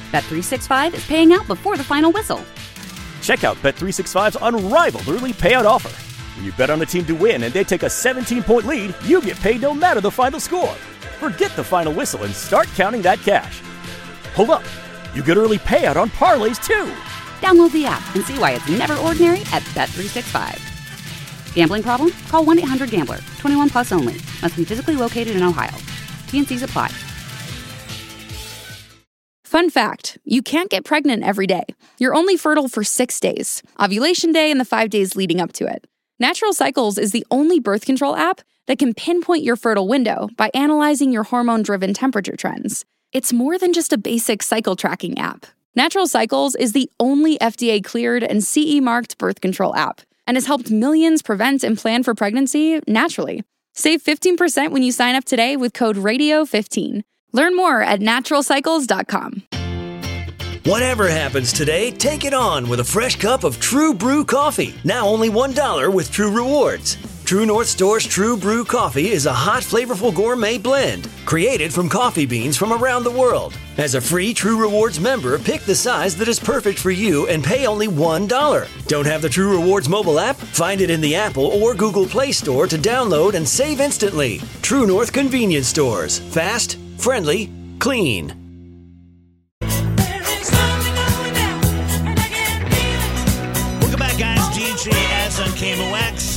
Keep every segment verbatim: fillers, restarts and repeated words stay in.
Bet three sixty-five is paying out before the final whistle. Check out Bet three sixty-five's unrivaled early payout offer. When you bet on a team to win and they take a seventeen-point lead, you get paid no matter the final score. Forget the final whistle and start counting that cash. Hold up. You get early payout on parlays, too. Download the app and see why it's never ordinary at Bet three sixty-five. Gambling problem? Call one eight hundred gambler. twenty-one plus only. Must be physically located in Ohio. T N Cs apply. Fun fact, you can't get pregnant every day. You're only fertile for six days, ovulation day and the five days leading up to it. Natural Cycles is the only birth control app that can pinpoint your fertile window by analyzing your hormone-driven temperature trends. It's more than just a basic cycle tracking app. Natural Cycles is the only F D A-cleared and C E-marked birth control app and has helped millions prevent and plan for pregnancy naturally. Save fifteen percent when you sign up today with code radio fifteen. Learn more at natural cycles dot com. Whatever happens today, take it on with a fresh cup of True Brew coffee. Now only one dollar with True Rewards. True North Store's True Brew coffee is a hot, flavorful gourmet blend created from coffee beans from around the world. As a free True Rewards member, pick the size that is perfect for you and pay only one dollar. Don't have the True Rewards mobile app? Find it in the Apple or Google Play Store to download and save instantly. True North Convenience Stores. Fast, friendly, clean. Welcome back, guys. D J S on K M O X.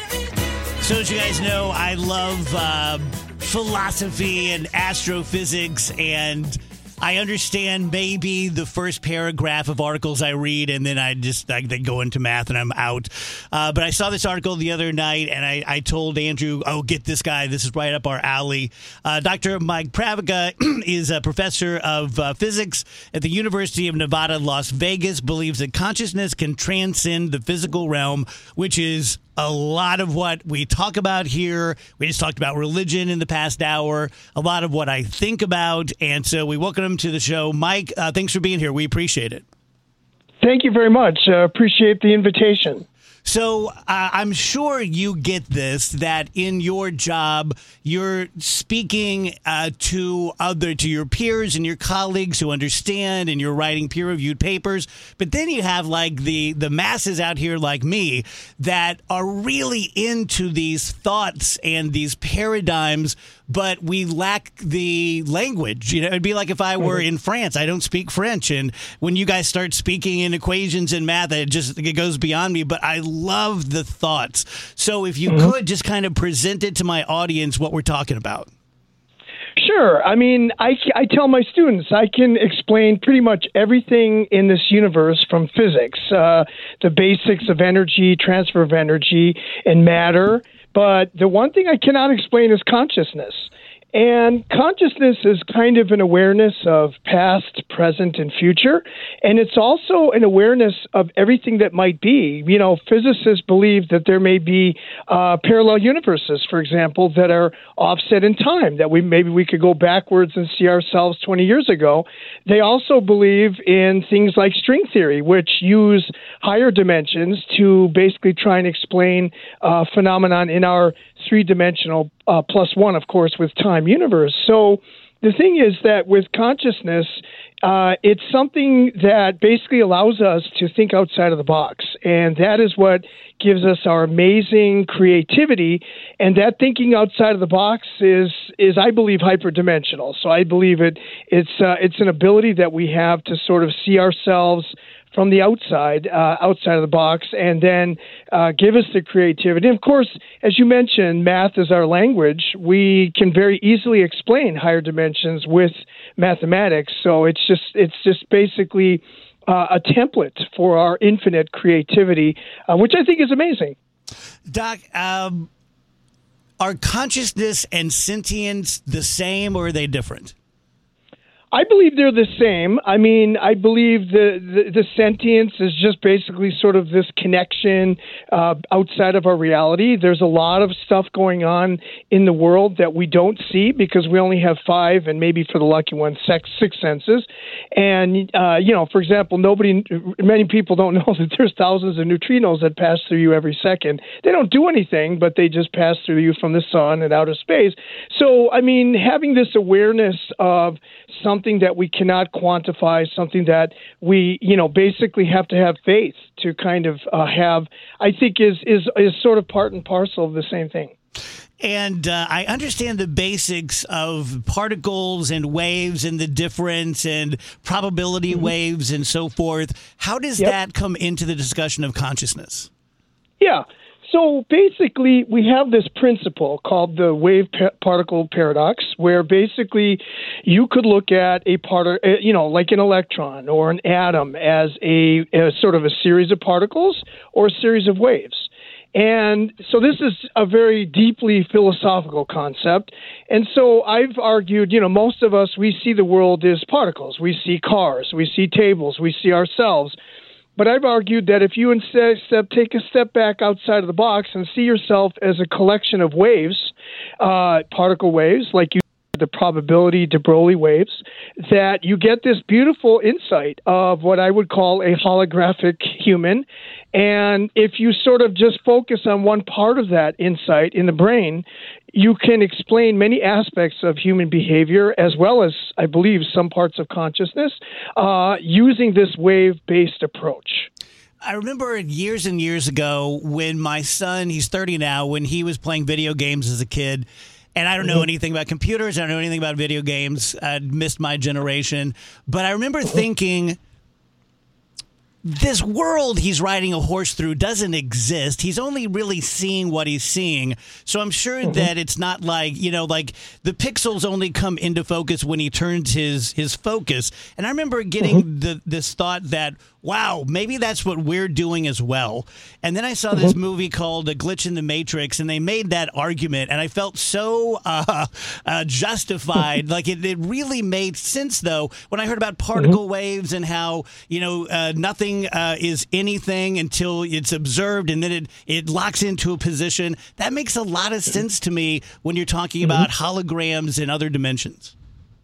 So as you guys know, I love uh, philosophy and astrophysics, and I understand maybe the first paragraph of articles I read, and then I just I, they go into math, and I'm out. Uh, but I saw this article the other night, and I, I told Andrew, "Oh, get this guy. This is right up our alley." Uh, Doctor Mike Pravica is a professor of uh, physics at the University of Nevada, Las Vegas. Believes that consciousness can transcend the physical realm, which is a lot of what we talk about here. We just talked about religion in the past hour, a lot of what I think about. And so we welcome him to the show. Mike, uh, thanks for being here. We appreciate it. Thank you very much. Uh, appreciate the invitation. So uh, I'm sure you get this, that in your job, you're speaking uh, to other, to your peers and your colleagues who understand, and you're writing peer-reviewed papers. But then you have like the, the masses out here like me that are really into these thoughts and these paradigms, but we lack the language. You know, it'd be like if I were in France. I don't speak French, and when you guys start speaking in equations and math, it just it goes beyond me. But I love the thoughts. So if you mm-hmm. could just kind of present it to my audience what we're talking about. Sure. I mean, I, I tell my students I can explain pretty much everything in this universe from physics, uh, the basics of energy, transfer of energy, and matter. But the one thing I cannot explain is consciousness. And consciousness is kind of an awareness of past, present, and future. And it's also an awareness of everything that might be. You know, physicists believe that there may be uh, parallel universes, for example, that are offset in time, that we maybe we could go backwards and see ourselves twenty years ago. They also believe in things like string theory, which use higher dimensions to basically try and explain uh, phenomenon in our three-dimensional uh, plus one, of course, with time universe. So the thing is that with consciousness, uh, it's something that basically allows us to think outside of the box. And that is what gives us our amazing creativity. And that thinking outside of the box is, is I believe, hyperdimensional. So I believe it it's uh, it's an ability that we have to sort of see ourselves from the outside, uh, outside of the box, and then uh, give us the creativity. And of course, as you mentioned, math is our language. We can very easily explain higher dimensions with mathematics. So it's just it's just basically uh, a template for our infinite creativity, uh, which I think is amazing. Doc, um, are consciousness and sentience the same, or are they different? I believe they're the same. I mean, I believe the, the, the sentience is just basically sort of this connection uh, outside of our reality. There's a lot of stuff going on in the world that we don't see because we only have five, and maybe for the lucky ones, six, six senses. And, uh, you know, for example, nobody, many people don't know that there's thousands of neutrinos that pass through you every second. They don't do anything, but they just pass through you from the sun and outer space. So, I mean, having this awareness of something something that we cannot quantify, something that we, you know, basically have to have faith to kind of uh, have, I think is, is, is sort of part and parcel of the same thing. And uh, I understand the basics of particles and waves and the difference and probability mm-hmm. waves and so forth. How does yep. that come into the discussion of consciousness? Yeah. So basically, we have this principle called the wave-particle paradox, where basically you could look at a part, you know, like an electron or an atom as a, as sort of a series of particles or a series of waves. And so this is a very deeply philosophical concept. And so I've argued, you know, most of us, we see the world as particles. We see cars, we see tables, we see ourselves. But I've argued that if you instead take a step back outside of the box and see yourself as a collection of waves, uh, particle waves, like you the probability de Broglie waves, that you get this beautiful insight of what I would call a holographic human. And if you sort of just focus on one part of that insight in the brain, you can explain many aspects of human behavior, as well as, I believe, some parts of consciousness, uh, using this wave-based approach. I remember years and years ago when my son, he's thirty now, when he was playing video games as a kid. And I don't know anything about computers. I don't know anything about video games. I missed my generation. But I remember thinking, this world he's riding a horse through doesn't exist. He's only really seeing what he's seeing. So I'm sure mm-hmm. that it's not like, you know, like the pixels only come into focus when he turns his his focus. And I remember getting mm-hmm. the this thought that, wow, maybe that's what we're doing as well. And then I saw mm-hmm. this movie called A Glitch in the Matrix, and they made that argument, and I felt so uh, uh, justified. Like it, it really made sense, though, when I heard about particle mm-hmm. waves and how, you know, uh, nothing Uh, is anything until it's observed, and then it, it locks into a position. That makes a lot of sense to me when you're talking mm-hmm. about holograms and other dimensions.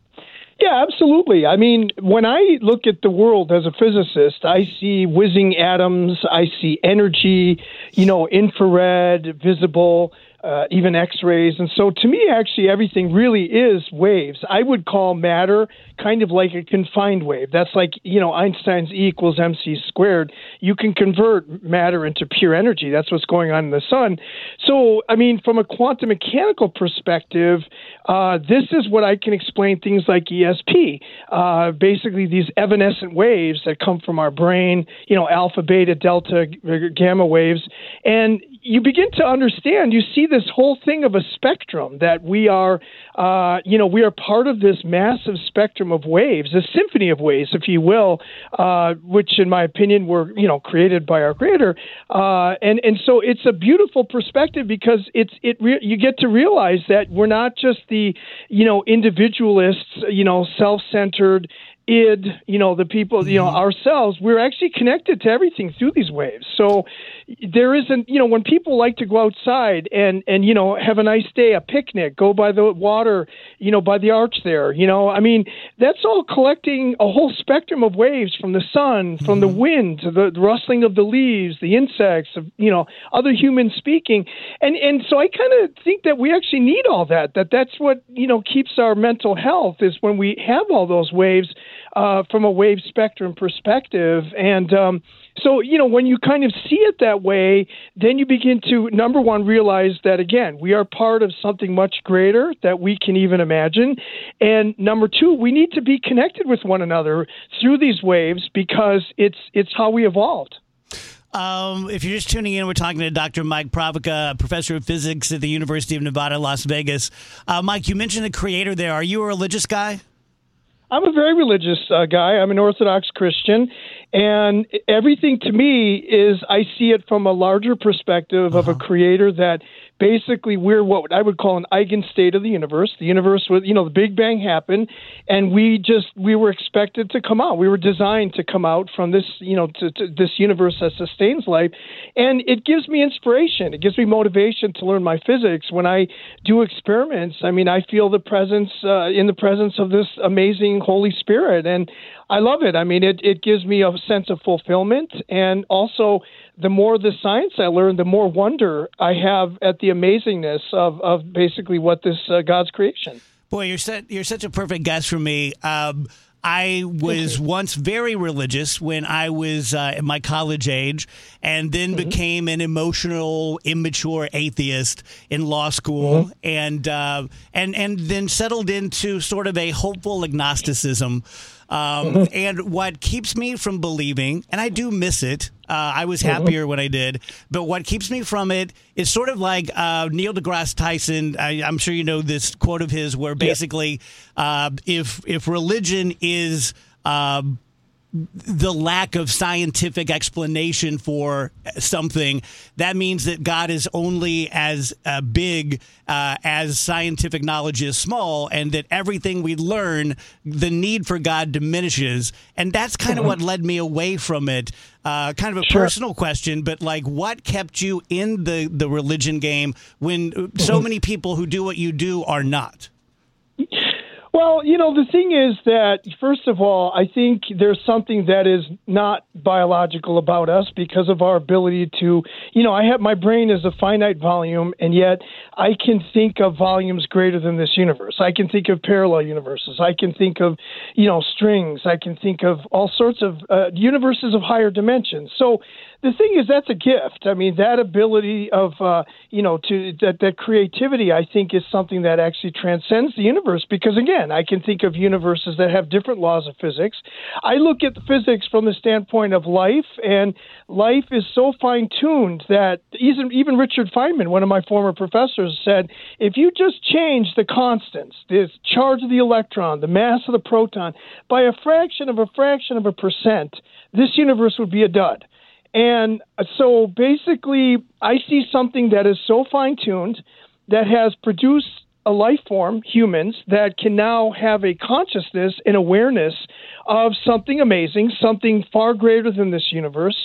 Yeah, absolutely. I mean, when I look at the world as a physicist, I see whizzing atoms, I see energy, you know, infrared, visible, uh, even X-rays. And so to me, actually, everything really is waves. I would call matter kind of like a confined wave. That's like, you know, Einstein's E equals mc squared. You can convert matter into pure energy. That's what's going on in the sun. So, I mean, from a quantum mechanical perspective, uh, this is what I can explain things like E S P. Uh, basically, these evanescent waves that come from our brain, you know, alpha, beta, delta, gamma waves. And you begin to understand, you see this whole thing of a spectrum that we are, uh, you know, we are part of this massive spectrum of waves, a symphony of waves, if you will, uh, which in my opinion were, you know, created by our creator. Uh, and, and so it's a beautiful perspective because it's, it, re- you get to realize that we're not just the, you know, individualists, you know, self-centered, id, you know, the people, you know, ourselves, we're actually connected to everything through these waves. So there isn't, you know, when people like to go outside and, and, you know, have a nice day, a picnic, go by the water, you know, by the arch there, you know, I mean, that's all collecting a whole spectrum of waves from the sun, from mm-hmm. the wind, to the, the rustling of the leaves, the insects, of, you know, other humans speaking. And, and so I kind of think that we actually need all that, that that's what, you know, keeps our mental health is when we have all those waves Uh, from a wave spectrum perspective. And um, so, you know, when you kind of see it that way, then you begin to, number one, realize that, again, we are part of something much greater that we can even imagine. And number two, we need to be connected with one another through these waves because it's it's how we evolved. Um, if you're just tuning in, we're talking to Doctor Mike Pravica, professor of physics at the University of Nevada, Las Vegas. Uh, Mike, you mentioned the creator there. Are you a religious guy? I'm a very religious uh, guy. I'm an Orthodox Christian, and everything to me is I see it from a larger perspective uh-huh. of a creator that basically we're what I would call an eigenstate of the universe. The universe was, you know, the Big Bang happened, and we just we were expected to come out. We were designed to come out from this, you know, to, to this universe that sustains life, and it gives me inspiration. It gives me motivation to learn my physics. When I do experiments, I mean, I feel the presence uh, in the presence of this amazing Holy Spirit, and I love it. I mean, it, it gives me a sense of fulfillment, and also the more the science I learn, the more wonder I have at the amazingness of, of basically what this uh, God's creation. Boy, you're such, you're such a perfect guest for me. Um, I was once very religious when I was uh, at my college age, and then mm-hmm. became an emotional, immature atheist in law school, mm-hmm. and uh, and and then settled into sort of a hopeful agnosticism. Um, mm-hmm. And what keeps me from believing, and I do miss it, uh, I was happier mm-hmm. when I did, but what keeps me from it is sort of like uh, Neil deGrasse Tyson. I, I'm sure you know this quote of his where basically uh, if if religion is uh, the lack of scientific explanation for something, that means that God is only as uh, big uh, as scientific knowledge is small, and that everything we learn, the need for God diminishes. And that's kind of what led me away from it. Uh, kind of a sure. personal question, but like, what kept you in the, the religion game when so many people who do what you do are not? Well, you know, the thing is that, first of all, I think there's something that is not biological about us because of our ability to, you know, I have, my brain is a finite volume, and yet I can think of volumes greater than this universe. I can think of parallel universes. I can think of, you know, strings. I can think of all sorts of uh, universes of higher dimensions. So the thing is, that's a gift. I mean, that ability of, uh, you know, to that, that creativity, I think, is something that actually transcends the universe. Because, again, I can think of universes that have different laws of physics. I look at physics from the standpoint of life, and life is so fine-tuned that even, even Richard Feynman, one of my former professors, said, if you just change the constants, the charge of the electron, the mass of the proton, by a fraction of a fraction of a percent, this universe would be a dud. And so basically, I see something that is so fine-tuned that has produced a life form, humans, that can now have a consciousness and awareness of something amazing, something far greater than this universe.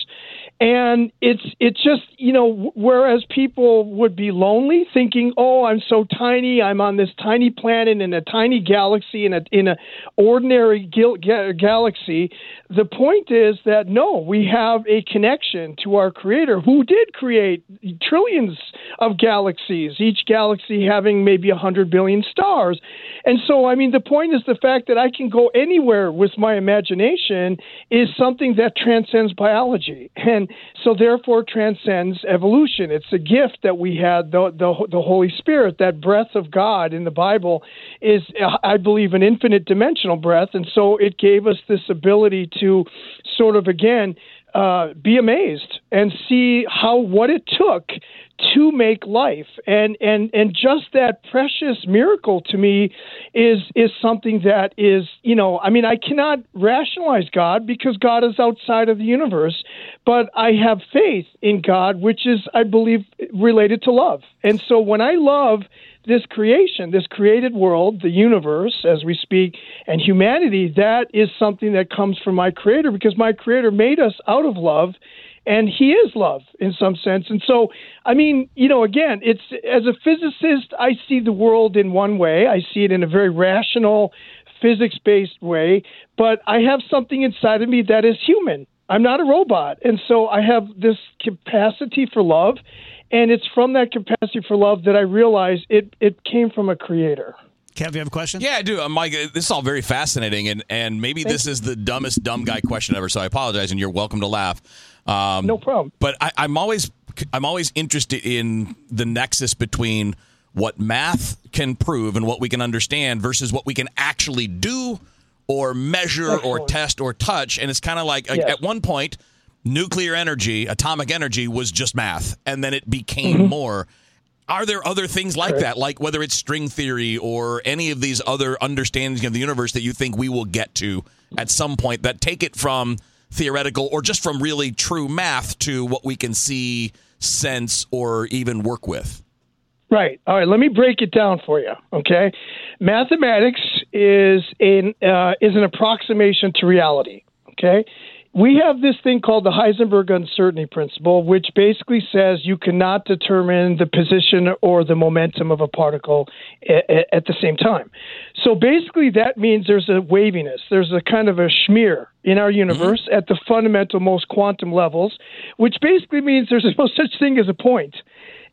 And it's it's just, you know, whereas people would be lonely thinking, oh, I'm so tiny, I'm on this tiny planet in a tiny galaxy, in a in a ordinary gal- ga- galaxy, the point is that, no, we have a connection to our Creator who did create trillions of galaxies, each galaxy having maybe one hundred billion stars. And so, I mean, the point is the fact that I can go anywhere with my imagination is something that transcends biology. And so therefore transcends evolution. It's a gift that we had, the, the the Holy Spirit, that breath of God in the Bible is, I believe, an infinite dimensional breath. And so it gave us this ability to sort of, again, uh, be amazed and see how what it took to make life. And, and, and just that precious miracle to me is, is something that is, you know, I mean, I cannot rationalize God because God is outside of the universe, but I have faith in God, which is, I believe, related to love. And so when I love this creation, this created world, the universe, as we speak, and humanity, that is something that comes from my Creator, because my Creator made us out of love. And he is love in some sense. And so, I mean, you know, again, it's as a physicist, I see the world in one way. I see it in a very rational, physics-based way. But I have something inside of me that is human. I'm not a robot. And so I have this capacity for love. And it's from that capacity for love that I realize it, it came from a Creator. Kev, you have a question? Yeah, I do. Uh, Mike, this is all very fascinating, and, and maybe Thank this you. is the dumbest dumb guy question ever, so I apologize, and you're welcome to laugh. Um, no problem. But I, I'm always I'm always interested in the nexus between what math can prove and what we can understand versus what we can actually do or measure Excellent. or test or touch. And it's kind of like yes. at one point, nuclear energy, atomic energy was just math, and then it became mm-hmm. more. Are there other things like right. that, like whether it's string theory or any of these other understandings of the universe that you think we will get to at some point that take it from theoretical or just from really true math to what we can see, sense, or even work with? Right. All right. Let me break it down for you. Okay. Mathematics is an uh, is an approximation to reality. Okay. We have this thing called the Heisenberg uncertainty principle, which basically says you cannot determine the position or the momentum of a particle a- a- at the same time. So basically that means there's a waviness. There's a kind of a schmear in our universe mm-hmm. at the fundamental, most quantum levels, which basically means there's no such thing as a point.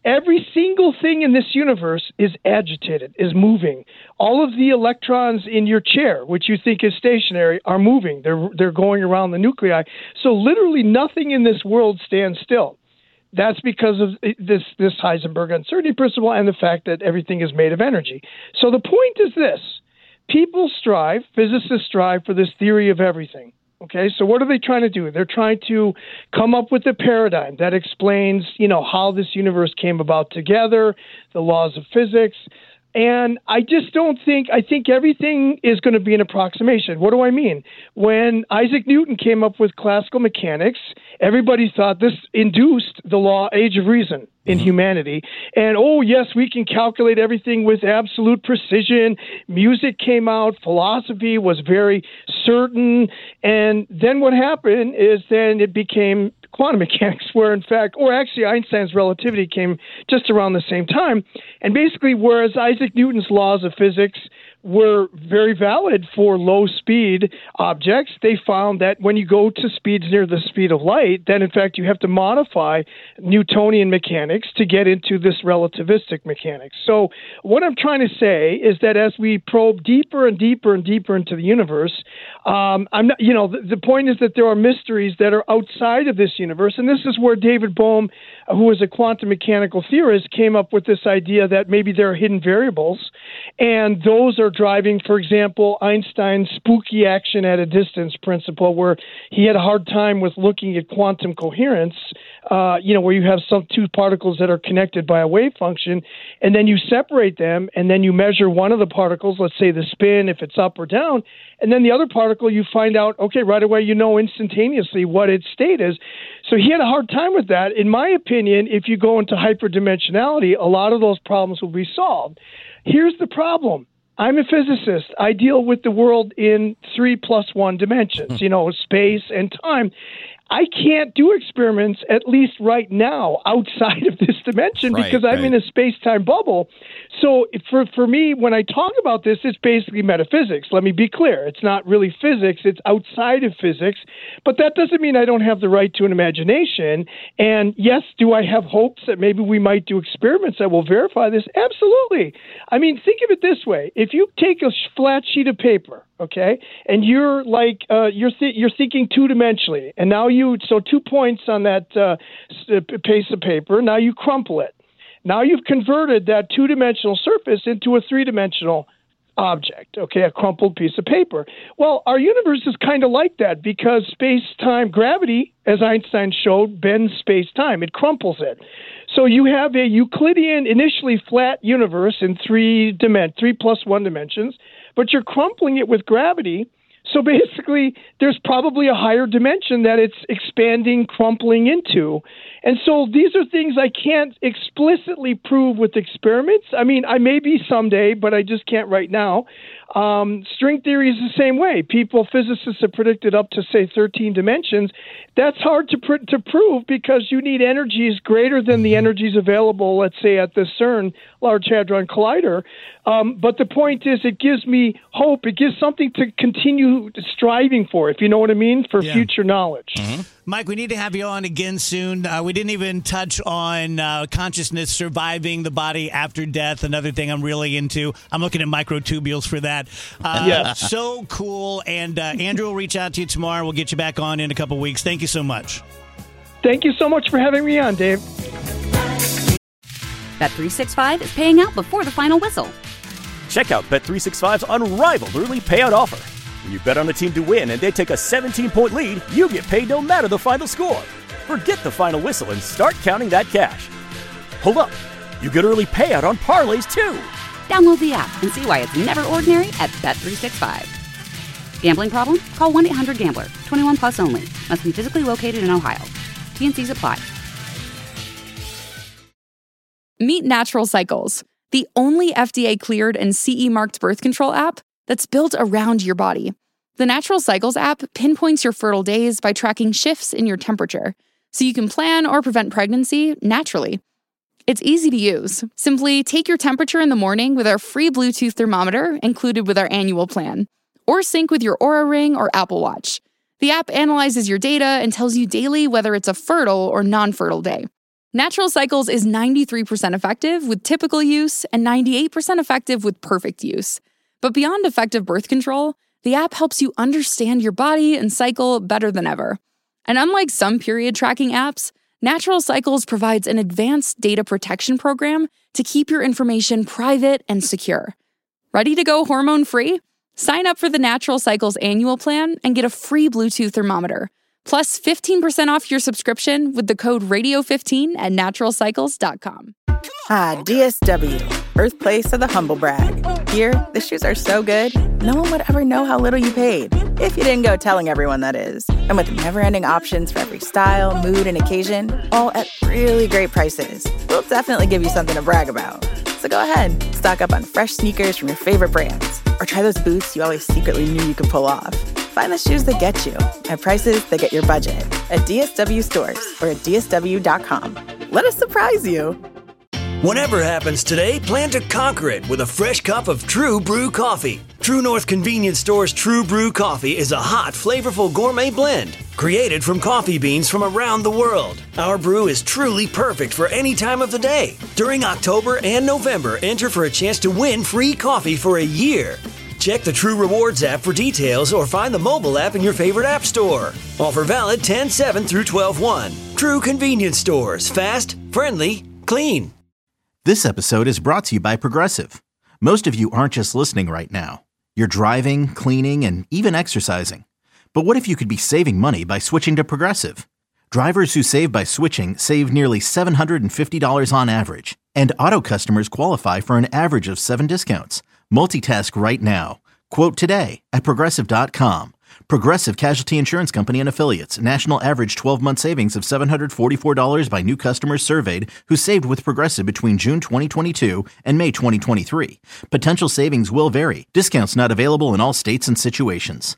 Every single thing in this universe is agitated, is moving. All of the electrons in your chair, which you think is stationary, are moving. They're they're going around the nuclei. So literally nothing in this world stands still. That's because of this this Heisenberg uncertainty principle and the fact that everything is made of energy. So the point is this. People strive, physicists strive for this theory of everything. Okay, so what are they trying to do? They're trying to come up with a paradigm that explains, you know, how this universe came about together, the laws of physics. And I just don't think, I think everything is going to be an approximation. What do I mean? When Isaac Newton came up with classical mechanics, everybody thought this induced the law, age of reason in mm-hmm. humanity. And, oh, yes, we can calculate everything with absolute precision. Music came out. Philosophy was very certain. And then what happened is then it became quantum mechanics, where in fact, or actually Einstein's relativity came just around the same time. And basically, whereas Isaac Newton's laws of physics were very valid for low-speed objects, they found that when you go to speeds near the speed of light, then in fact you have to modify Newtonian mechanics to get into this relativistic mechanics. So what I'm trying to say is that as we probe deeper and deeper and deeper into the universe, um, I'm not, you know, the, the point is that there are mysteries that are outside of this universe, and this is where David Bohm, who is a quantum mechanical theorist, came up with this idea that maybe there are hidden variables, and those are driving, for example, Einstein's spooky action at a distance principle, where he had a hard time with looking at quantum coherence, uh, you know, where you have some two particles that are connected by a wave function, and then you separate them, and then you measure one of the particles, let's say the spin, if it's up or down, and then the other particle, you find out, okay, right away you know instantaneously what its state is. So he had a hard time with that. In my opinion, if you go into hyperdimensionality, a lot of those problems will be solved. Here's the problem. I'm a physicist. I deal with the world in three plus one dimensions, you know, space and time. I can't do experiments, at least right now, outside of this dimension right, because I'm right. in a space-time bubble. So for for me, when I talk about this, it's basically metaphysics. Let me be clear. It's not really physics. It's outside of physics. But that doesn't mean I don't have the right to an imagination. And yes, do I have hopes that maybe we might do experiments that will verify this? Absolutely. I mean, think of it this way. If you take a flat sheet of paper, okay, and you're like uh, you're th- you're thinking two-dimensionally, and now you so two points on that uh, piece of paper. Now you crumple it. Now you've converted that two-dimensional surface into a three-dimensional object, okay, a crumpled piece of paper. Well, our universe is kind of like that because space-time gravity, as Einstein showed, bends space-time. It crumples it. So you have a Euclidean, initially flat universe in three dimen- three plus one dimensions, but you're crumpling it with gravity. So basically, there's probably a higher dimension that it's expanding, crumpling into. And so these are things I can't explicitly prove with experiments. I mean, I may be someday, but I just can't right now. Um, string theory is the same way. People, physicists have predicted up to, say, thirteen dimensions. That's hard to pr- to prove because you need energies greater than the energies available, let's say, at the CERN Large Hadron Collider. Um, but the point is, it gives me hope. It gives something to continue striving for, if you know what I mean, for yeah. future knowledge. Mm-hmm. Mike, we need to have you on again soon. Uh, we didn't even touch on uh, consciousness surviving the body after death, another thing I'm really into. I'm looking at microtubules for that. Uh, yeah. So cool. And uh, Andrew will reach out to you tomorrow. We'll get you back on in a couple weeks. Thank you so much. Thank you so much for having me on, Dave. Bet three sixty-five is paying out before the final whistle. Check out Bet three sixty-five's unrivaled early payout offer. When you bet on a team to win and they take a seventeen-point lead, you get paid no matter the final score. Forget the final whistle and start counting that cash. Hold up. You get early payout on parlays, too. Download the app and see why it's never ordinary at Bet three sixty-five. Gambling problem? Call one eight hundred gambler. twenty-one plus only. Must be physically located in Ohio. T N Cs apply. Meet Natural Cycles, the only F D A-cleared and C E-marked birth control app that's built around your body. The Natural Cycles app pinpoints your fertile days by tracking shifts in your temperature, so you can plan or prevent pregnancy naturally. It's easy to use. Simply take your temperature in the morning with our free Bluetooth thermometer included with our annual plan, or sync with your Oura Ring or Apple Watch. The app analyzes your data and tells you daily whether it's a fertile or non-fertile day. Natural Cycles is ninety-three percent effective with typical use and ninety-eight percent effective with perfect use. But beyond effective birth control, the app helps you understand your body and cycle better than ever. And unlike some period tracking apps, Natural Cycles provides an advanced data protection program to keep your information private and secure. Ready to go hormone-free? Sign up for the Natural Cycles annual plan and get a free Bluetooth thermometer, plus fifteen percent off your subscription with the code radio fifteen at natural cycles dot com. Ah, D S W, birthplace of the humble brag. Here, the shoes are so good, no one would ever know how little you paid. If you didn't go telling everyone, that is. And with never-ending options for every style, mood, and occasion, all at really great prices, we'll definitely give you something to brag about. So go ahead, stock up on fresh sneakers from your favorite brands, or try those boots you always secretly knew you could pull off. Find the shoes that get you at prices that get your budget at D S W stores or at D S W dot com. Let us surprise you. Whatever happens today, plan to conquer it with a fresh cup of True Brew coffee. True North Convenience Store's True Brew coffee is a hot, flavorful gourmet blend created from coffee beans from around the world. Our brew is truly perfect for any time of the day. During October and November, enter for a chance to win free coffee for a year. Check the True Rewards app for details or find the mobile app in your favorite app store. Offer valid ten seven through twelve one. True Convenience Stores. Fast, friendly, clean. This episode is brought to you by Progressive. Most of you aren't just listening right now. You're driving, cleaning, and even exercising. But what if you could be saving money by switching to Progressive? Drivers who save by switching save nearly seven hundred fifty dollars on average. And auto customers qualify for an average of seven discounts. Multitask right now. Quote today at Progressive dot com. Progressive Casualty Insurance Company and Affiliates. National average twelve-month savings of seven hundred forty-four dollars by new customers surveyed who saved with Progressive between June twenty twenty-two and May twenty twenty-three. Potential savings will vary. Discounts not available in all states and situations.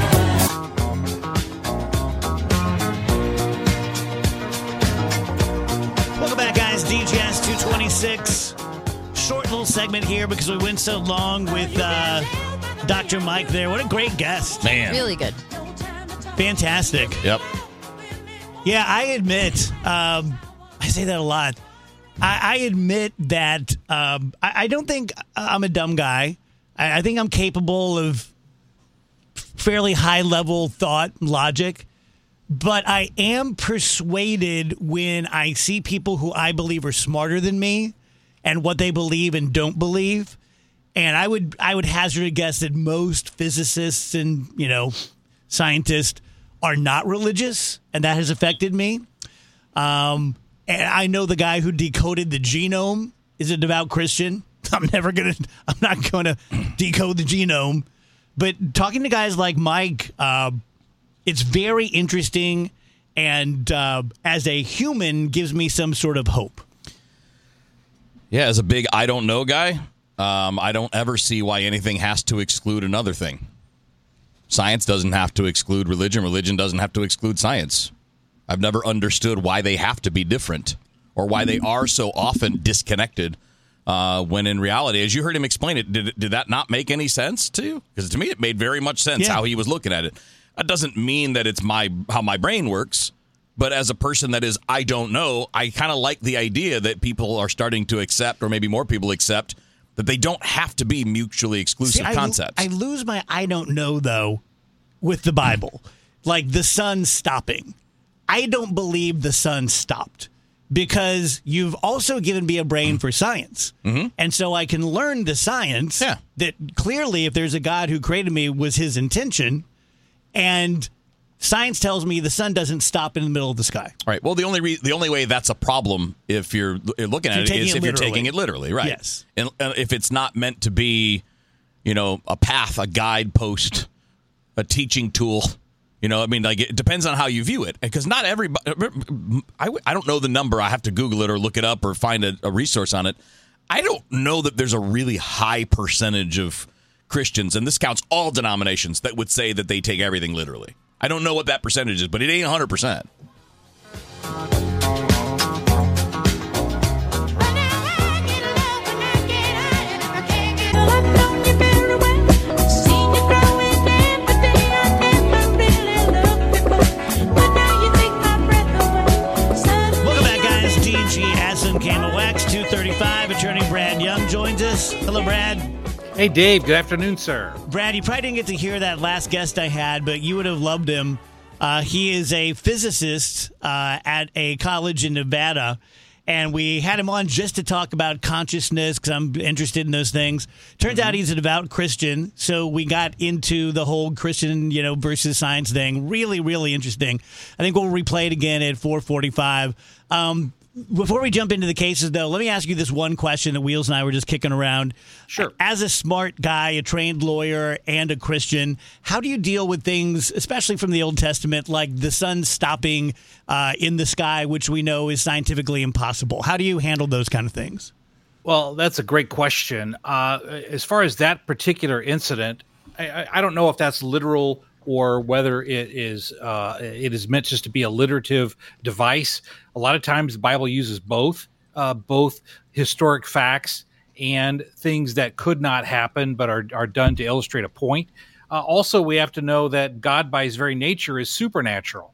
Welcome back, guys. D J S two twenty-six. Short little segment here because we went so long with uh, Doctor Mike there. What a great guest. Man. Really good. Fantastic. Yep. Yeah, I admit, um, I say that a lot. I, I admit that um, I, I don't think I'm a dumb guy. I, I think I'm capable of fairly high-level thought and logic. But I am persuaded when I see people who I believe are smarter than me and what they believe and don't believe. And I would I would hazard a guess that most physicists and, you know, scientists are not religious, and that has affected me. Um, and I know the guy who decoded the genome is a devout Christian. I'm never gonna I'm not gonna decode the genome. But talking to guys like Mike, uh, it's very interesting, and uh, as a human, gives me some sort of hope. Yeah, as a big I don't know guy, um, I don't ever see why anything has to exclude another thing. Science doesn't have to exclude religion. Religion doesn't have to exclude science. I've never understood why they have to be different or why they are so often disconnected uh, when in reality, as you heard him explain it, did, did that not make any sense to you? Because to me, it made very much sense Yeah. how he was looking at it. That doesn't mean that it's my how my brain works. But as a person that is, I don't know, I kind of like the idea that people are starting to accept, or maybe more people accept, that they don't have to be mutually exclusive See, I, concepts. I lose my I don't know, though, with the Bible. Like the sun stopping. I don't believe the sun stopped because you've also given me a brain for science. Mm-hmm. And so I can learn the science Yeah. that clearly if there's a God who created me was his intention. And science tells me the sun doesn't stop in the middle of the sky. Right. Well, the only re- the only way that's a problem if you're l- looking at If you're it is taking if it you're literally. taking it literally, right? Yes. And, and if it's not meant to be, you know, a path, a guidepost, a teaching tool, you know, I mean, like it depends on how you view it, because not everybody. I, I don't know the number. I have to Google it or look it up or find a, a resource on it. I don't know that there's a really high percentage of Christians, and this counts all denominations, that would say that they take everything literally. I don't know what that percentage is, but it ain't one hundred percent. Welcome back, guys. D Hey, Dave. Good afternoon, sir. Brad, you probably didn't get to hear that last guest I had, but you would have loved him. Uh, he is a physicist uh, at a college in Nevada, and we had him on just to talk about consciousness because I'm interested in those things. Turns mm-hmm. out he's a devout Christian, so we got into the whole Christian, you know, versus science thing. Really, really interesting. I think we'll replay it again at four forty-five. Um, Before we jump into the cases, though, let me ask you this one question that Wheels and I were just kicking around. Sure. As a smart guy, a trained lawyer, and a Christian, how do you deal with things, especially from the Old Testament, like the sun stopping uh, in the sky, which we know is scientifically impossible? How do you handle those kind of things? Well, that's a great question. Uh, as far as that particular incident, I, I don't know if that's literal or whether it is uh, it is meant just to be a literative device. A lot of times the Bible uses both, uh, both historic facts and things that could not happen but are, are done to illustrate a point. Uh, also, we have to know that God by his very nature is supernatural.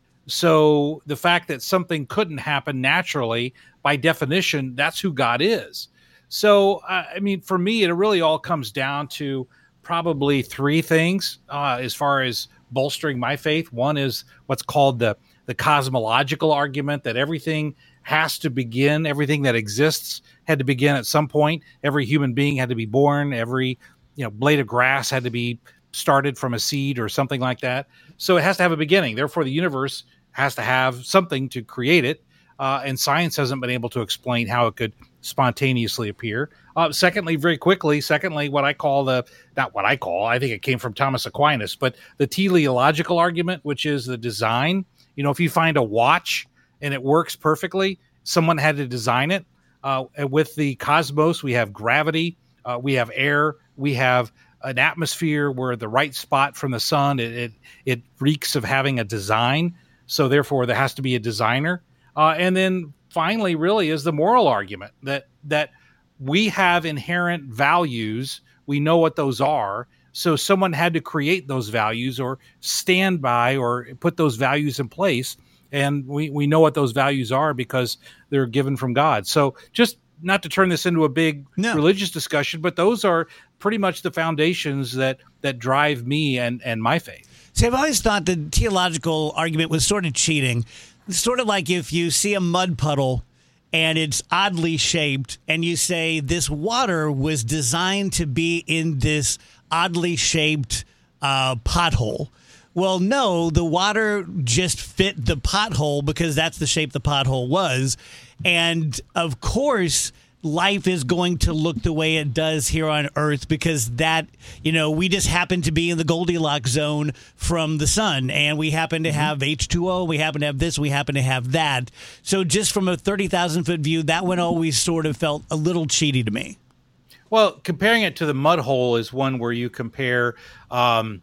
So the fact that something couldn't happen naturally, by definition, that's who God is. So, uh, I mean, for me, it really all comes down to probably three things uh, as far as bolstering my faith. One is what's called the, the cosmological argument that everything has to begin. Everything that exists had to begin at some point. Every human being had to be born. Every you know blade of grass had to be started from a seed or something like that. So it has to have a beginning. Therefore, the universe has to have something to create it. Uh, and science hasn't been able to explain how it could spontaneously appear. Uh, secondly, very quickly, secondly, what I call the, not what I call, I think it came from Thomas Aquinas, but the teleological argument, which is the design. You know, if you find a watch and it works perfectly, someone had to design it. Uh, with the cosmos, we have gravity, uh, we have air, we have an atmosphere where the right spot from the sun, it, it, it reeks of having a design. So therefore, there has to be a designer. Uh, and then finally, really, is the moral argument that that we have inherent values. We know what those are. So someone had to create those values or stand by or put those values in place. And we, we know what those values are because they're given from God. So just not to turn this into a big no. religious discussion, but those are pretty much the foundations that, that drive me and, and my faith. See, I've always thought the theological argument was sort of cheating. It's sort of like if you see a mud puddle and it's oddly shaped and you say this water was designed to be in this oddly shaped uh, pothole. Well, no, the water just fit the pothole because that's the shape the pothole was. And of course, life is going to look the way it does here on Earth because that, you know, we just happen to be in the Goldilocks zone from the sun and we happen to have H two O, we happen to have this, we happen to have that. So just from a thirty thousand foot view, that one always sort of felt a little cheaty to me. Well, comparing it to the mud hole is one where you compare um,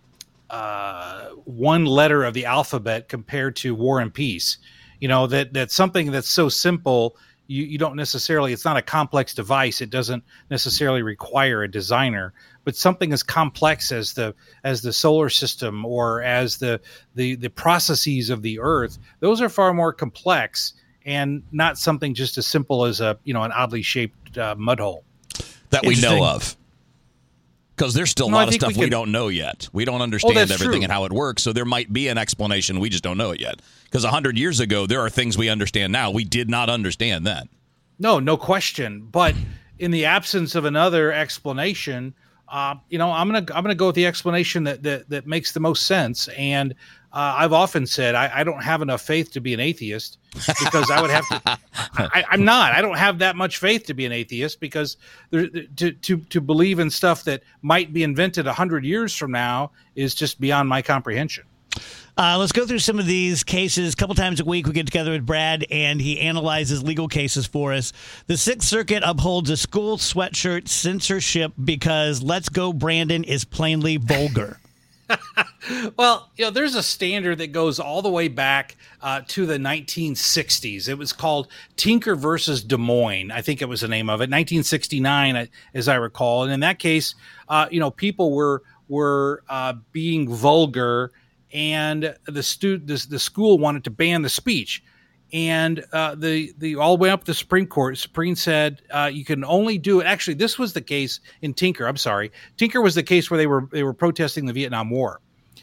uh, one letter of the alphabet compared to War and Peace. You know, that that's something that's so simple. You, you don't necessarily, it's not a complex device. It doesn't necessarily require a designer, but something as complex as the as the solar system or as the the, the processes of the Earth, those are far more complex and not something just as simple as a, you know, an oddly shaped uh, mud hole. That we know of. Because there's still a no, lot of stuff we, we can... don't know yet. We don't understand oh, everything true. and how it works, so there might be an explanation. We just don't know it yet. Because one hundred years ago, there are things we understand now. We did not understand then. No, no question. But in the absence of another explanation, uh, you know, I'm gonna I'm gonna go with the explanation that that, that makes the most sense. And uh, I've often said I, I don't have enough faith to be an atheist because I would have to. I, I'm not. I don't have that much faith to be an atheist because there, to to to believe in stuff that might be invented a hundred years from now is just beyond my comprehension. Uh, let's go through some of these cases. A couple times a week we get together with Brad, and he analyzes legal cases for us. The Sixth Circuit upholds a school sweatshirt censorship because Let's Go Brandon is plainly vulgar. Well, you know, there's a standard that goes all the way back uh, to the nineteen sixties. It was called Tinker versus Des Moines. I think it was the name of it, nineteen sixty-nine, as I recall. And in that case, uh, you know, people were were uh, being vulgar, and the stu- the, the school wanted to ban the speech. And uh, the the all the way up to the Supreme Court. Supreme said uh, you can only do it. Actually, this was the case in Tinker. I'm sorry, Tinker was the case where they were they were protesting the Vietnam War,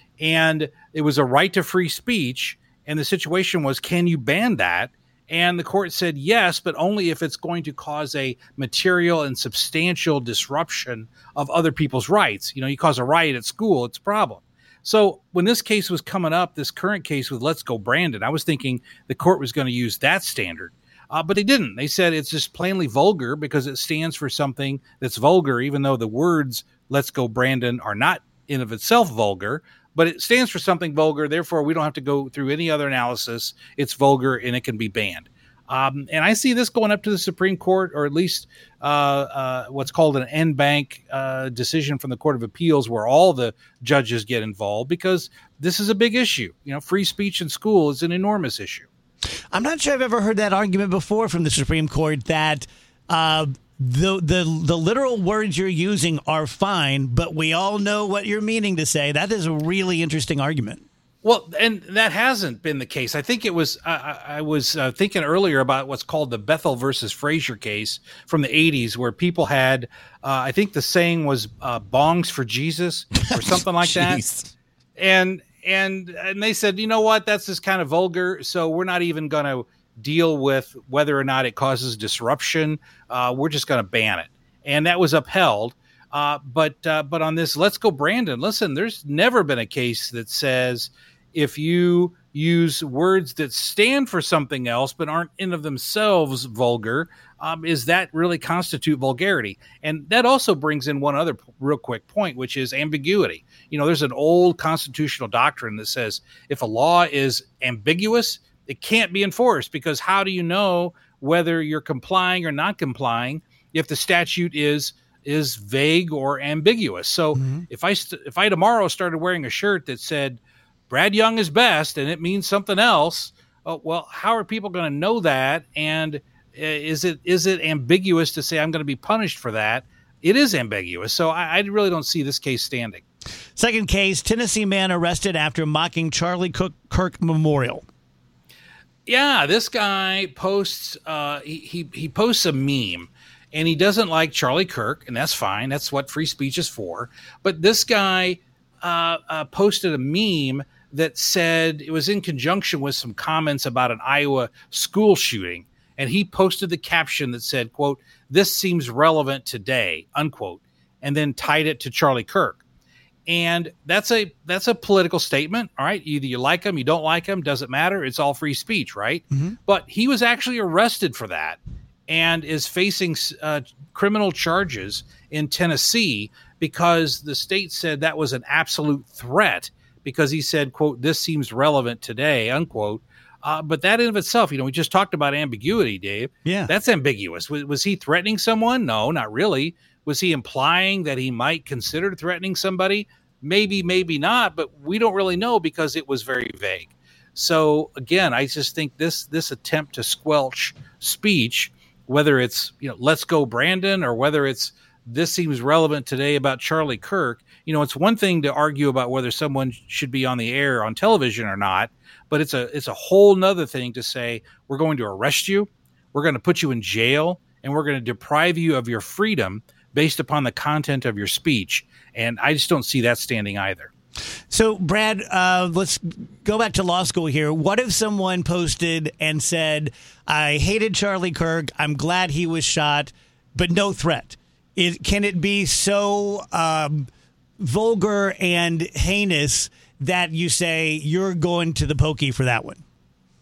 and it was a right to free speech. And the situation was, can you ban that? And the court said yes, but only if it's going to cause a material and substantial disruption of other people's rights. You know, you cause a riot at school, it's a problem. So when this case was coming up, this current case with Let's Go Brandon, I was thinking the court was going to use that standard. Uh, but they didn't. They said it's just plainly vulgar because it stands for something that's vulgar, even though the words Let's Go Brandon are not in of itself vulgar. But it stands for something vulgar. Therefore, we don't have to go through any other analysis. It's vulgar and it can be banned. Um, and I see this going up to the Supreme Court, or at least uh, uh, what's called an en banc uh, decision from the Court of Appeals, where all the judges get involved, because this is a big issue. You know, free speech in school is an enormous issue. I'm not sure I've ever heard that argument before from the Supreme Court that uh, the the the literal words you're using are fine, but we all know what you're meaning to say. That is a really interesting argument. Well, and that hasn't been the case. I think it was, uh, I was uh, thinking earlier about what's called the Bethel versus Frazier case from the eighties, where people had, uh, I think the saying was uh, bongs for Jesus or something like that. And, and, and they said, you know what, that's just kind of vulgar. So we're not even going to deal with whether or not it causes disruption. Uh, we're just going to ban it. And that was upheld. Uh, but, uh, but on this, Let's Go Brandon, listen, there's never been a case that says, if you use words that stand for something else but aren't in of themselves vulgar, um, is that really constitute vulgarity? And that also brings in one other p- real quick point, which is ambiguity. You know, there's an old constitutional doctrine that says if a law is ambiguous, it can't be enforced, because how do you know whether you're complying or not complying if the statute is is vague or ambiguous? So mm-hmm. if I st- if I tomorrow started wearing a shirt that said Brad Young is best, and it means something else, oh, well, how are people going to know that? And uh, is it is it ambiguous to say I'm going to be punished for that? It is ambiguous. So I, I really don't see this case standing. Second case, Tennessee man arrested after mocking Charlie Cook Kirk Memorial. Yeah, this guy posts uh, he, he he posts a meme. And he doesn't like Charlie Kirk, and that's fine. That's what free speech is for. But this guy uh, uh, posted a meme that said, it was in conjunction with some comments about an Iowa school shooting. And he posted the caption that said, quote, "This seems relevant today," unquote, and then tied it to Charlie Kirk. And that's a that's a political statement. All right. Either you like him, you don't like him, doesn't matter. It's all free speech, right? Mm-hmm. But he was actually arrested for that and is facing uh, criminal charges in Tennessee because the state said that was an absolute threat, because he said, quote, "This seems relevant today," unquote. Uh, but that in of itself, you know, we just talked about ambiguity, Dave. Yeah. That's ambiguous. Was, was he threatening someone? No, not really. Was he implying that he might consider threatening somebody? Maybe, maybe not, but we don't really know because it was very vague. So again, I just think this this attempt to squelch speech, whether it's, you know, "Let's Go Brandon," or whether it's "This seems relevant today" about Charlie Kirk, you know, it's one thing to argue about whether someone should be on the air on television or not, but it's a it's a whole nother thing to say, we're going to arrest you, we're going to put you in jail, and we're going to deprive you of your freedom based upon the content of your speech. And I just don't see that standing either. So, Brad, uh, let's go back to law school here. What if someone posted and said, "I hated Charlie Kirk, I'm glad he was shot, but no threat"? It, can it be so um, vulgar and heinous that you say you're going to the pokey for that one?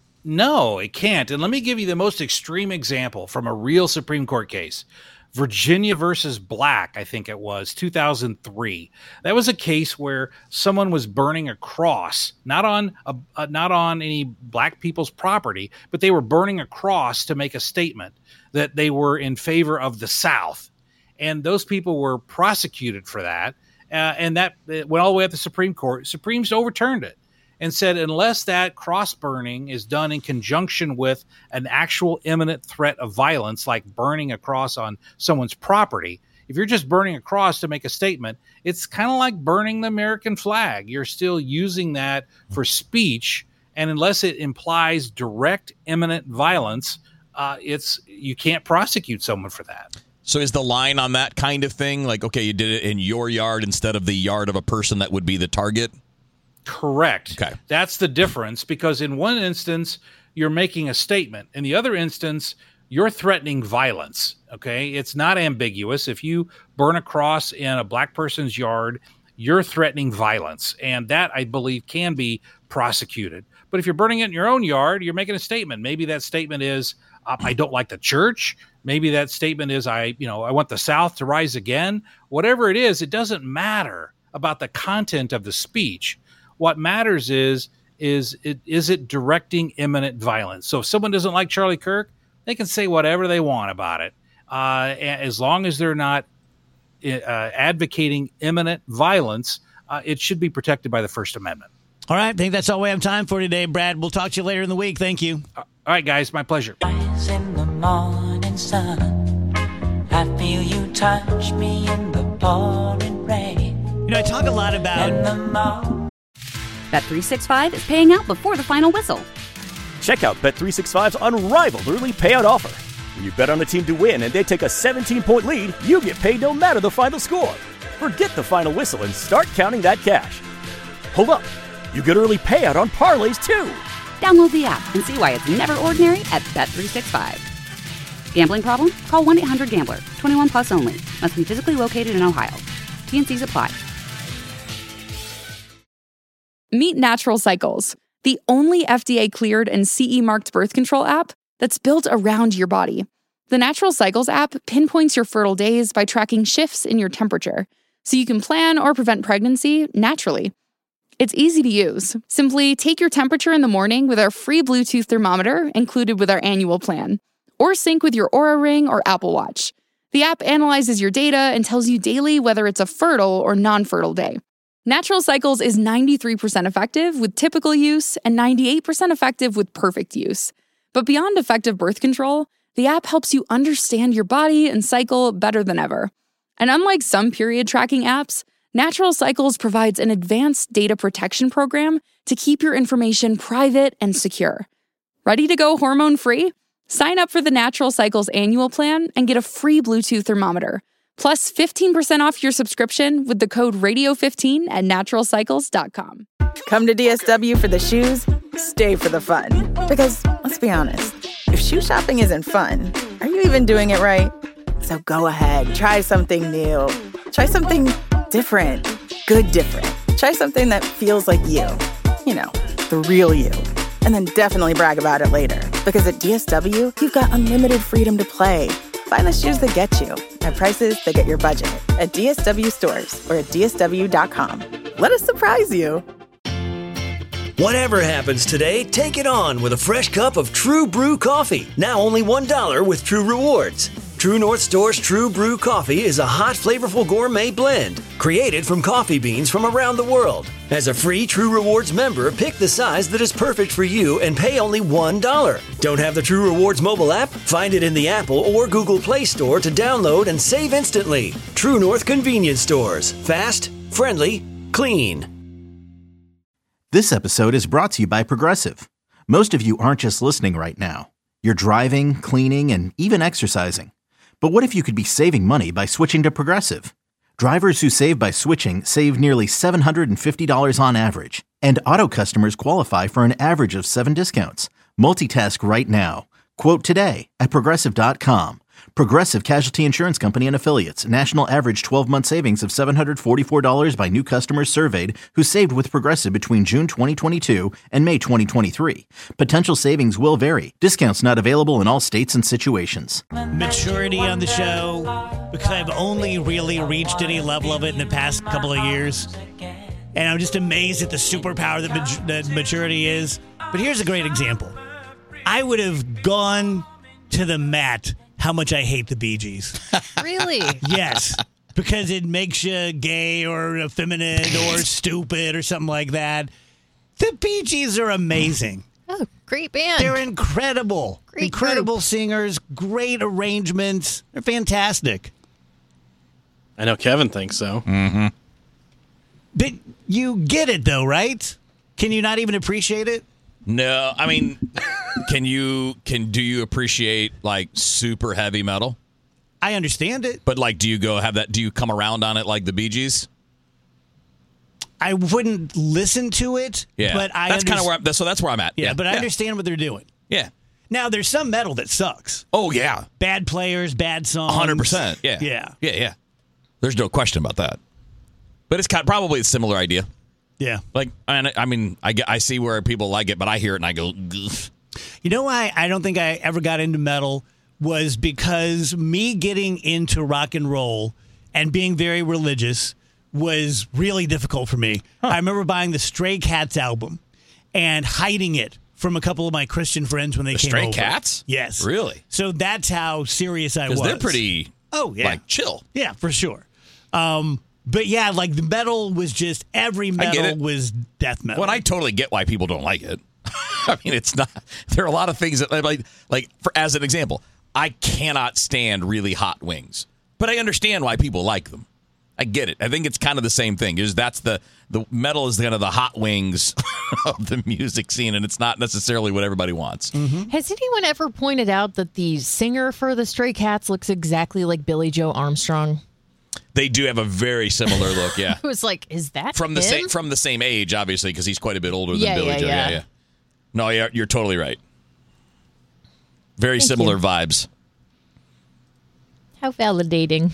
No, it can't. And let me give you the most extreme example from a real Supreme Court case. Virginia versus Black, I think it was, two thousand three. That was a case where someone was burning a cross, not on a, uh, not on any black people's property, but they were burning a cross to make a statement that they were in favor of the South. And those people were prosecuted for that. Uh, and that it went all the way up to the Supreme Court. Supreme's overturned it and said, unless that cross burning is done in conjunction with an actual imminent threat of violence, like burning a cross on someone's property, if you're just burning a cross to make a statement, it's kind of like burning the American flag. You're still using that for speech, And unless it implies direct imminent violence, uh, it's you can't prosecute someone for that. So is the line on that kind of thing like, okay, you did it in your yard instead of the yard of a person that would be the target? Correct. Okay. That's the difference, because in one instance, you're making a statement. In the other instance, you're threatening violence. Okay. It's not ambiguous. If you burn a cross in a black person's yard, you're threatening violence. And that, I believe, can be prosecuted. But if you're burning it in your own yard, you're making a statement. Maybe that statement is, uh, I don't like the church. Maybe that statement is, I, you know, I want the South to rise again. Whatever it is, it doesn't matter about the content of the speech. What matters is, is it, is it directing imminent violence? So if someone doesn't like Charlie Kirk, they can say whatever they want about it. Uh, as long as they're not uh, advocating imminent violence, uh, it should be protected by the First Amendment. All right. I think that's all we have time for today, Brad. We'll talk to you later in the week. Thank you. All right, guys. My pleasure. In the morning sun, I feel you touch me in the pouring rain. You know, I talk a lot about... Bet three sixty-five is paying out before the final whistle. Check out Bet three sixty-five's unrivaled early payout offer. When you bet on a team to win and they take a seventeen-point lead, you get paid no matter the final score. Forget the final whistle and start counting that cash. Hold up. You get early payout on parlays, too. Download the app and see why it's never ordinary at Bet three sixty-five. Gambling problem? Call one eight hundred gambler. twenty-one plus only. Must be physically located in Ohio. T N Cs apply. Meet Natural Cycles, the only F D A-cleared and C E-marked birth control app that's built around your body. The Natural Cycles app pinpoints your fertile days by tracking shifts in your temperature, so you can plan or prevent pregnancy naturally. It's easy to use. Simply take your temperature in the morning with our free Bluetooth thermometer included with our annual plan, or sync with your Oura Ring or Apple Watch. The app analyzes your data and tells you daily whether it's a fertile or non-fertile day. Natural Cycles is ninety-three percent effective with typical use and ninety-eight percent effective with perfect use. But beyond effective birth control, the app helps you understand your body and cycle better than ever. And unlike some period tracking apps, Natural Cycles provides an advanced data protection program to keep your information private and secure. Ready to go hormone-free? Sign up for the Natural Cycles annual plan and get a free Bluetooth thermometer, plus fifteen percent off your subscription with the code radio fifteen at natural cycles dot com. Come to D S W for the shoes, stay for the fun. Because, let's be honest, if shoe shopping isn't fun, are you even doing it right? So go ahead, try something new. Try something different. Good different. Try something that feels like you. You know, the real you. And then definitely brag about it later. Because at D S W, you've got unlimited freedom to play. Find the shoes that get you at prices that get your budget at D S W stores or at D S W dot com. Let us surprise you. Whatever happens today, take it on with a fresh cup of True Brew coffee. Now only one dollar with True Rewards. True North Store's True Brew coffee is a hot, flavorful gourmet blend created from coffee beans from around the world. As a free True Rewards member, pick the size that is perfect for you and pay only one dollar. Don't have the True Rewards mobile app? Find it in the Apple or Google Play Store to download and save instantly. True North Convenience Stores. Fast, friendly, clean. This episode is brought to you by Progressive. Most of you aren't just listening right now. You're driving, cleaning, and even exercising. But what if you could be saving money by switching to Progressive? Drivers who save by switching save nearly seven hundred fifty dollars on average. And auto customers qualify for an average of seven discounts. Multitask right now. Quote today at progressive dot com. Progressive Casualty Insurance Company and Affiliates. National average twelve-month savings of seven hundred forty-four dollars by new customers surveyed who saved with Progressive between June twenty twenty-two and May twenty twenty-three. Potential savings will vary. Discounts not available in all states and situations. Maturity on the show, because I've only really reached any level of it in the past couple of years. And I'm just amazed at the superpower that, mat- that maturity is. But here's a great example. I would have gone to the mat how much I hate the Bee Gees. Really? Yes. Because it makes you gay or effeminate or stupid or something like that. The Bee Gees are amazing. Oh, great band. They're incredible. Great incredible group. singers, great arrangements. They're fantastic. I know Kevin thinks so. Mm-hmm. But you get it, though, right? Can you not even appreciate it? No, I mean, can you can do you appreciate like super heavy metal? I understand it, but like, do you go have that? Do you come around on it like the Bee Gees? I wouldn't listen to it. Yeah, but I that's kind of underst- where I'm, so that's where I'm at. Yeah, Yeah, but I yeah. understand what they're doing. Yeah. Now there's some metal that sucks. Oh yeah, bad players, bad songs. one hundred percent. Yeah, yeah, yeah, yeah. There's no question about that. But it's kind of, probably a similar idea. Yeah. Like, I, I mean, I, get, I see where people like it, but I hear it and I go, Gugh. You know why I don't think I ever got into metal was because me getting into rock and roll and being very religious was really difficult for me. I remember buying the Stray Cats album and hiding it from a couple of my Christian friends when they The came Stray over. Cats? Yes. Really? So that's how serious I was. Because they're pretty, oh, yeah. like, chill. Yeah, for sure. Um, but yeah, like the metal was just, every I get metal it. was death metal. Well, I totally get why people don't like it. I mean, it's not. There are a lot of things that, like, like for as an example, I cannot stand really hot wings, but I understand why people like them. I get it. I think it's kind of the same thing. Is that's the the metal is kind of the hot wings of the music scene, and it's not necessarily what everybody wants. Mm-hmm. Has anyone ever pointed out that the singer for the Stray Cats looks exactly like Billy Joe Armstrong? They do have a very similar look. Yeah, I was like, is that from the him? same from the same age, obviously, because he's quite a bit older Yeah, than Billy yeah, Joe. yeah. Yeah, yeah. No, yeah, you're totally right. Very Thank similar you. vibes. How validating.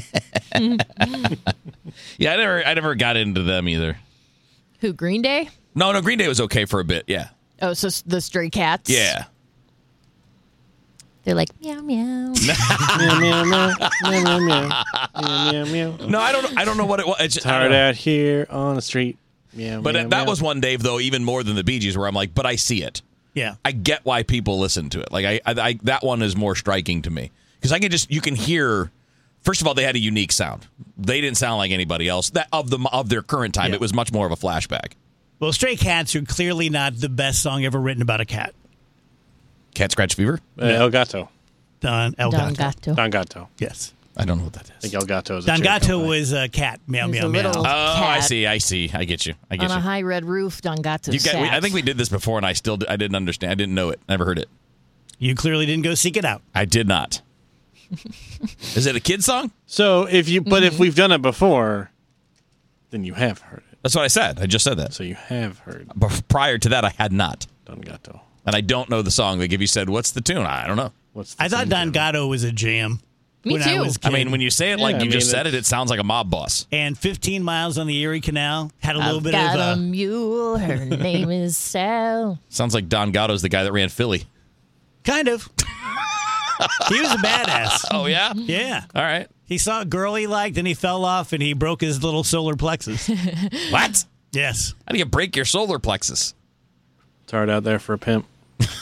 Yeah, I never, I never got into them either. Who, Green Day? No, no, Green Day was okay for a bit. Yeah, Oh, so s- the Stray Cats? yeah. They're like, meow, meow. meow, meow, meow, meow, meow, meow, meow, meow. No, I don't. I don't know what it was. It's, It's I hard don't know. out here on the street. Meow, But meow, it, that meow. was one, Dave, though, even more than the Bee Gees, where I'm like, but I see it. Yeah. I get why people listen to it. Like, I, I, I that one is more striking to me because I can just you can hear. First of all, they had a unique sound. They didn't sound like anybody else. That of the of their current time, Yeah. it was much more of a flashback. Well, Stray Cats are clearly not the best song ever written about a cat. Cat Scratch Fever. Uh, El Gato. Don El Don Gato. Gato. Don Gato. Yes. I don't know what that is. I think El Gato is a Don cherry Gato company. was a cat. Meow, He's meow, a meow. little- Oh, I Cat. see. I see. I get you. I get On you. a high red roof, Don Gato You got, we, sat. I think we did this before, and I still I didn't understand. I didn't know it. Never heard it. You clearly didn't go seek it out. I did not. Is it a kid song? So if you, but Mm-hmm. if we've done it before, then you have heard it. That's what I said. I just said that. So you have heard But prior to that, I had not. Don Gato. And I don't know the song. Like if you said, "What's the tune?" I don't know. What's the I thought same Don tune? Gato was a jam. Me when I too. was a I kid. mean, when you say it like Yeah, you I just mean, said it, it sounds like a mob boss. and fifteen miles on the Erie Canal had a little I've bit got of a uh, mule. Her name is Sal. Sounds like Don Gatto's the guy that ran Philly. kind of. He was a badass. Oh yeah. Yeah. All right. He saw a girl he liked and he fell off and he broke his little solar plexus. What? Yes. How do you break your solar plexus? It's hard out there for a pimp.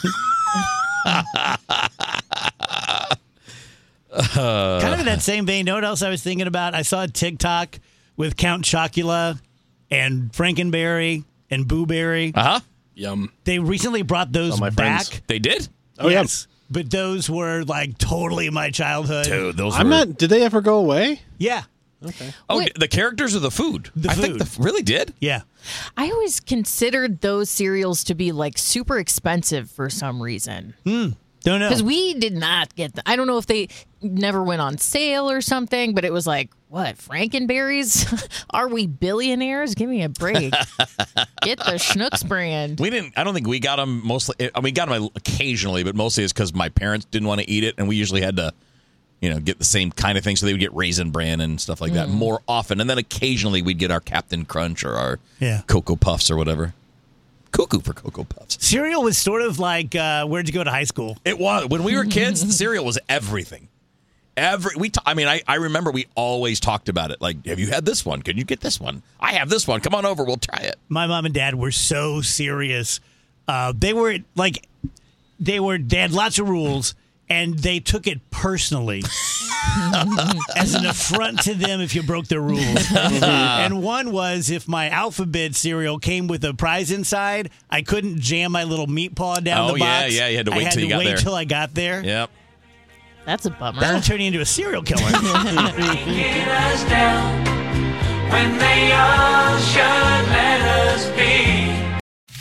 kind of in that same vein, you know what else I was thinking about? I saw a TikTok with Count Chocula and Frankenberry and Boo Berry. Uh huh. Yum. They recently brought those All my back. friends. They did. Oh, yes. But those were like totally my childhood. Dude, those I'm were. not. Did they ever go away? Yeah. Okay. Oh, Wait. the characters or the food? The I think food. the really did. Yeah. I always considered those cereals to be like super expensive for some reason. Don't know. Because we did not get them. I don't know if they never went on sale or something, but it was like, what, Frankenberries? Are we billionaires? Give me a break. Get the Schnucks brand. We didn't. I don't think we got them mostly. I mean, we got them occasionally, but mostly it's because my parents didn't want to eat it, and we usually had to, you know, get the same kind of thing. So they would get Raisin Bran and stuff like that more often, and then occasionally we'd get our Captain Crunch or our Yeah. Cocoa Puffs or whatever. Cuckoo for Cocoa Puffs. Cereal was sort of like uh, where'd you go to high school? It was when we were kids. The cereal was everything. Every we. T- I mean, I, I remember we always talked about it. Like, have you had this one? Can you get this one? I have this one. Come on over. We'll try it. My mom and dad were so serious. Uh, they were like, they were. They had lots of rules, and they took it personally as an affront to them if you broke their rules. And one was if my alphabet cereal came with a prize inside, I couldn't jam my little meat paw down Oh, the yeah, box. yeah, you had to I wait had till you to got wait there. till I got there. Yep. That's a bummer. That'll turn you into a serial killer. us down when they all should let us be.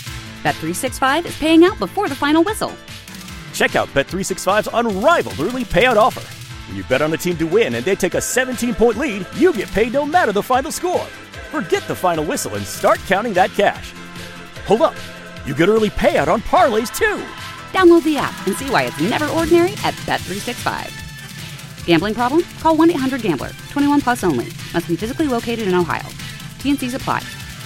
Bet three sixty-five is paying out before the final whistle. Check out Bet three sixty-five's unrivaled early payout offer. When you bet on a team to win and they take a seventeen-point lead, you get paid no matter the final score. Forget the final whistle and start counting that cash. Hold up. You get early payout on parlays, too. Download the app and see why it's never ordinary at Bet three sixty-five. Gambling problem? Call one eight hundred gambler. twenty-one plus only. Must be physically located in Ohio. T N Cs apply.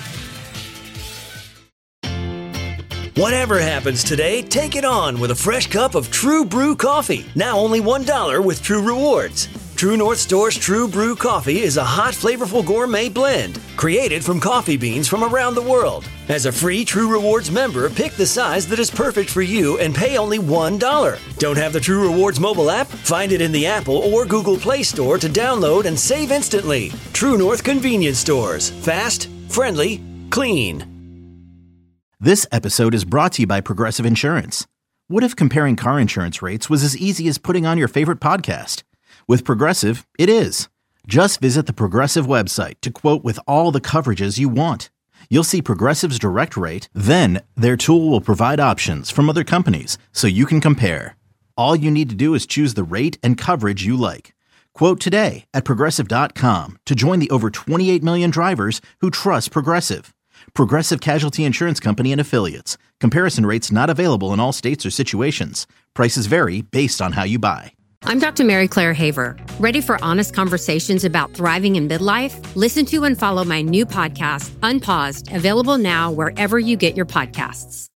Whatever happens today, take it on with a fresh cup of True Brew coffee. Now only one dollar with True Rewards. True North Store's True Brew coffee is a hot, flavorful gourmet blend created from coffee beans from around the world. As a free True Rewards member, pick the size that is perfect for you and pay only one dollar. Don't have the True Rewards mobile app? Find it in the Apple or Google Play Store to download and save instantly. True North Convenience Stores. Fast, friendly, clean. This episode is brought to you by Progressive Insurance. What if comparing car insurance rates was as easy as putting on your favorite podcast? With Progressive, it is. Just visit the Progressive website to quote with all the coverages you want. You'll see Progressive's direct rate, then their tool will provide options from other companies so you can compare. All you need to do is choose the rate and coverage you like. Quote today at Progressive dot com to join the over twenty-eight million drivers who trust Progressive. Progressive Casualty Insurance Company and Affiliates. Comparison rates not available in all states or situations. Prices vary based on how you buy. I'm Doctor Mary Claire Haver. Ready for honest conversations about thriving in midlife? Listen to and follow my new podcast, Unpaused, available now wherever you get your podcasts.